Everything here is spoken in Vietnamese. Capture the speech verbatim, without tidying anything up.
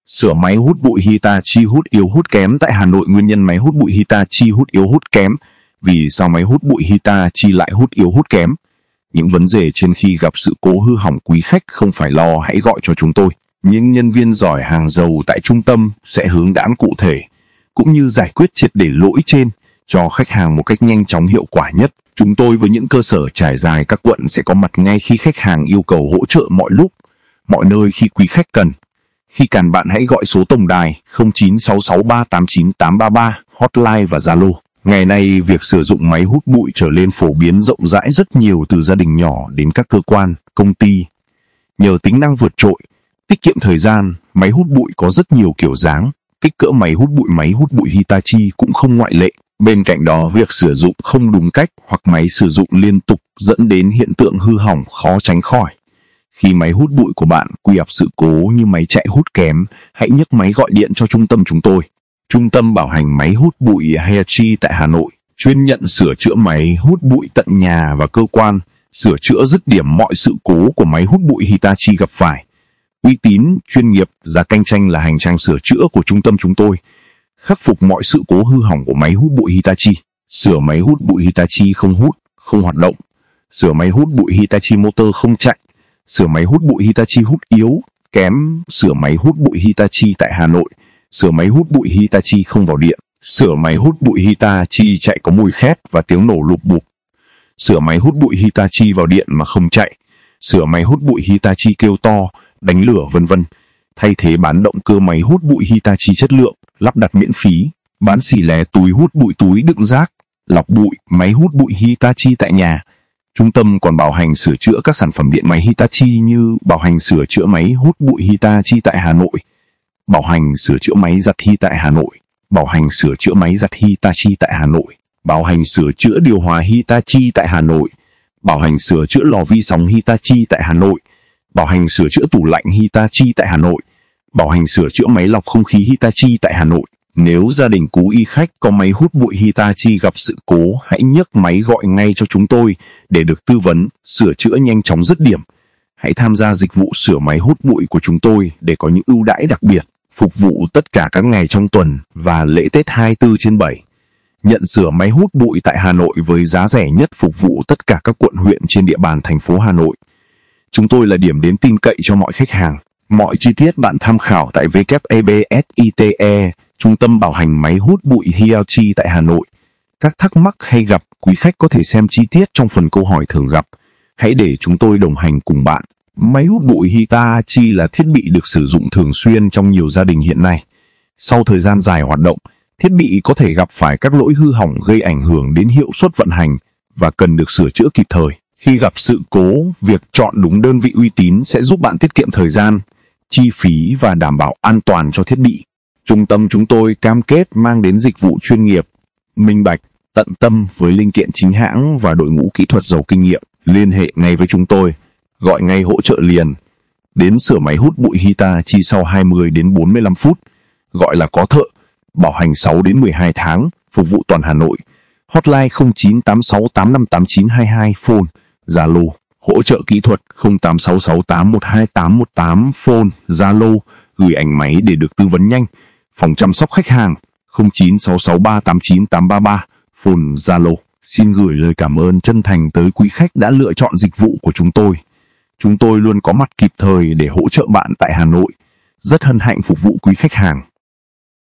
Sửa máy hút bụi Hitachi hút yếu hút kém tại Hà Nội. Nguyên nhân máy hút bụi Hitachi hút yếu hút kém. Vì sao máy hút bụi Hitachi lại hút yếu hút kém? Những vấn đề trên khi gặp sự cố hư hỏng, quý khách không phải lo, hãy gọi cho chúng tôi. Những nhân viên giỏi hàng đầu tại trung tâm sẽ hướng dẫn cụ thể, cũng như giải quyết triệt để lỗi trên cho khách hàng một cách nhanh chóng hiệu quả nhất. Chúng tôi với những cơ sở trải dài các quận sẽ có mặt ngay khi khách hàng yêu cầu hỗ trợ mọi lúc, mọi nơi khi quý khách cần. Khi cần bạn hãy gọi số tổng đài không chín sáu sáu ba tám chín tám ba ba, hotline và Zalo. Ngày nay, việc sử dụng máy hút bụi trở nên phổ biến rộng rãi rất nhiều, từ gia đình nhỏ đến các cơ quan, công ty. Nhờ tính năng vượt trội, tiết kiệm thời gian, máy hút bụi có rất nhiều kiểu dáng, kích cỡ máy hút bụi. Máy hút bụi Hitachi cũng không ngoại lệ. Bên cạnh đó, việc sử dụng không đúng cách hoặc máy sử dụng liên tục dẫn đến hiện tượng hư hỏng khó tránh khỏi. Khi máy hút bụi của bạn gặp sự cố như máy chạy hút kém, hãy nhấc máy gọi điện cho trung tâm chúng tôi. Trung tâm bảo hành máy hút bụi Hitachi tại Hà Nội chuyên nhận sửa chữa máy hút bụi tận nhà và cơ quan, sửa chữa dứt điểm mọi sự cố của máy hút bụi Hitachi gặp phải. Uy tín, chuyên nghiệp, giá cạnh tranh là hành trang sửa chữa của trung tâm chúng tôi. Khắc phục mọi sự cố hư hỏng của máy hút bụi Hitachi. Sửa máy hút bụi Hitachi không hút, không hoạt động. Sửa máy hút bụi Hitachi motor không chạy. Sửa máy hút bụi Hitachi hút yếu, kém. Sửa máy hút bụi Hitachi tại Hà Nội. Sửa máy hút bụi Hitachi không vào điện. Sửa máy hút bụi Hitachi chạy có mùi khét và tiếng nổ lụp bụp. Sửa máy hút bụi Hitachi vào điện mà không chạy. Sửa máy hút bụi Hitachi kêu to, đánh lửa vân vân. Thay thế bán động cơ máy hút bụi Hitachi chất lượng, lắp đặt miễn phí. Bán xỉ lẻ túi hút bụi, túi đựng rác, lọc bụi, máy hút bụi Hitachi tại nhà. Trung tâm còn bảo hành sửa chữa các sản phẩm điện máy Hitachi như bảo hành sửa chữa máy hút bụi Hitachi tại Hà Nội, bảo hành sửa chữa máy giặt Hi tại Hà Nội, bảo hành sửa chữa máy giặt Hitachi tại Hà Nội, bảo hành sửa chữa điều hòa Hitachi tại Hà Nội, bảo hành sửa chữa lò vi sóng Hitachi tại Hà Nội, bảo hành sửa chữa tủ lạnh Hitachi tại Hà Nội, bảo hành sửa chữa máy lọc không khí Hitachi tại Hà Nội. Nếu gia đình quý y khách có máy hút bụi Hitachi gặp sự cố, hãy nhấc máy gọi ngay cho chúng tôi để được tư vấn, sửa chữa nhanh chóng dứt điểm. Hãy tham gia dịch vụ sửa máy hút bụi của chúng tôi để có những ưu đãi đặc biệt, phục vụ tất cả các ngày trong tuần và lễ Tết hai mươi tư trên bảy. Nhận sửa máy hút bụi tại Hà Nội với giá rẻ nhất, phục vụ tất cả các quận huyện trên địa bàn thành phố Hà Nội. Chúng tôi là điểm đến tin cậy cho mọi khách hàng. Mọi chi tiết bạn tham khảo tại W A B S I T E, Trung tâm bảo hành máy hút bụi Hitachi tại Hà Nội. Các thắc mắc hay gặp, quý khách có thể xem chi tiết trong phần câu hỏi thường gặp. Hãy để chúng tôi đồng hành cùng bạn. Máy hút bụi Hitachi là thiết bị được sử dụng thường xuyên trong nhiều gia đình hiện nay. Sau thời gian dài hoạt động, thiết bị có thể gặp phải các lỗi hư hỏng gây ảnh hưởng đến hiệu suất vận hành và cần được sửa chữa kịp thời. Khi gặp sự cố, việc chọn đúng đơn vị uy tín sẽ giúp bạn tiết kiệm thời gian, chi phí và đảm bảo an toàn cho thiết bị. Trung tâm chúng tôi cam kết mang đến dịch vụ chuyên nghiệp, minh bạch, tận tâm với linh kiện chính hãng và đội ngũ kỹ thuật giàu kinh nghiệm. Liên hệ ngay với chúng tôi, gọi ngay hỗ trợ liền. Đến sửa máy hút bụi Hitachi sau hai mươi đến bốn mươi lăm phút, gọi là có thợ, bảo hành sáu đến mười hai tháng, phục vụ toàn Hà Nội. Hotline không chín tám sáu tám năm tám chín hai hai, phone, Zalo. Hỗ trợ kỹ thuật không tám sáu sáu tám một hai tám một tám, phone, Zalo, gửi ảnh máy để được tư vấn nhanh. Phòng chăm sóc khách hàng không chín sáu sáu ba tám chín tám ba ba, phone, Zalo. Xin gửi lời cảm ơn chân thành tới quý khách đã lựa chọn dịch vụ của chúng tôi. Chúng tôi luôn có mặt kịp thời để hỗ trợ bạn tại Hà Nội. Rất hân hạnh phục vụ quý khách hàng.